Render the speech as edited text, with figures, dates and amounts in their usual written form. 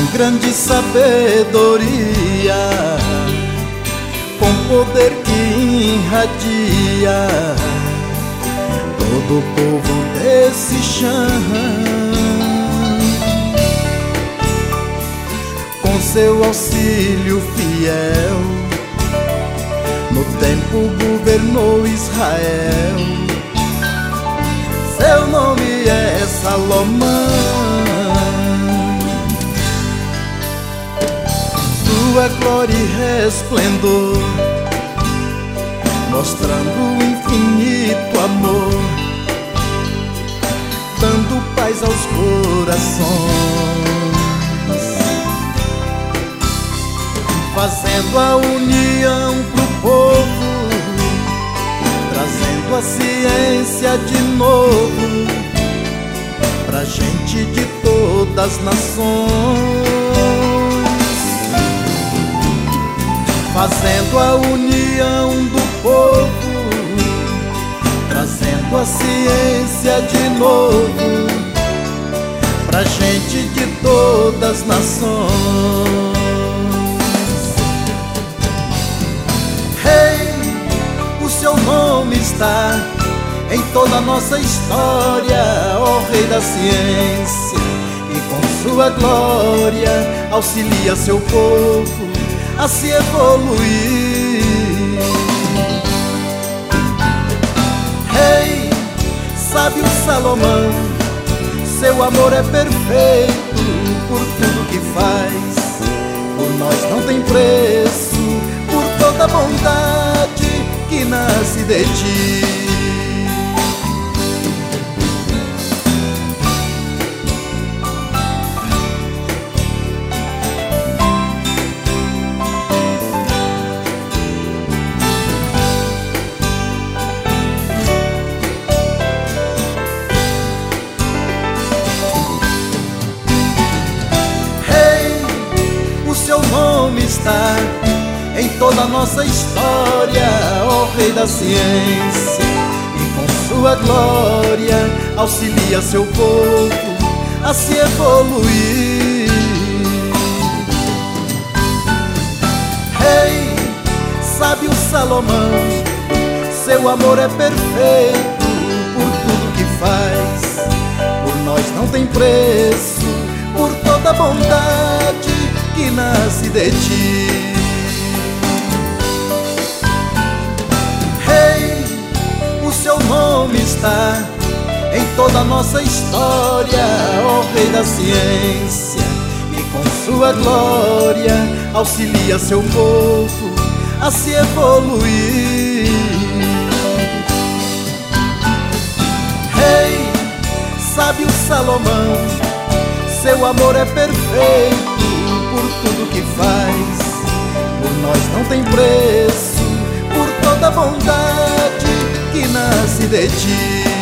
com grande sabedoria, com poder que irradia todo o povo desse chão. Com seu auxílio fiel, no tempo governou Israel. Seu nome é Salomão. Sua glória e resplendor, mostrando o infinito amor, dando paz aos corações, fazendo a união pro povo, trazendo a ciência de novo pra gente de todas as nações, fazendo a união do povo, trazendo a ciência de novo pra gente de todas as nações. O seu nome está em toda a nossa história, ó Rei da ciência, e com sua glória auxilia seu povo a se evoluir. Rei, sábio Salomão, seu amor é perfeito por tudo que faz, por nós não tem preço, por toda a bondade que nasce de ti. Rei, o seu nome está em toda a nossa história, ó Rei da ciência, e com sua glória auxilia seu povo a se evoluir. Rei, sábio Salomão, seu amor é perfeito por tudo que faz, por nós não tem preço, por toda a bondade que nasce de ti. Seu nome está em toda a nossa história, ó Rei da ciência, e com sua glória auxilia seu povo a se evoluir. Rei, sábio Salomão, seu amor é perfeito por tudo que faz, por nós não tem preço, por toda a bondade que nasce de ti.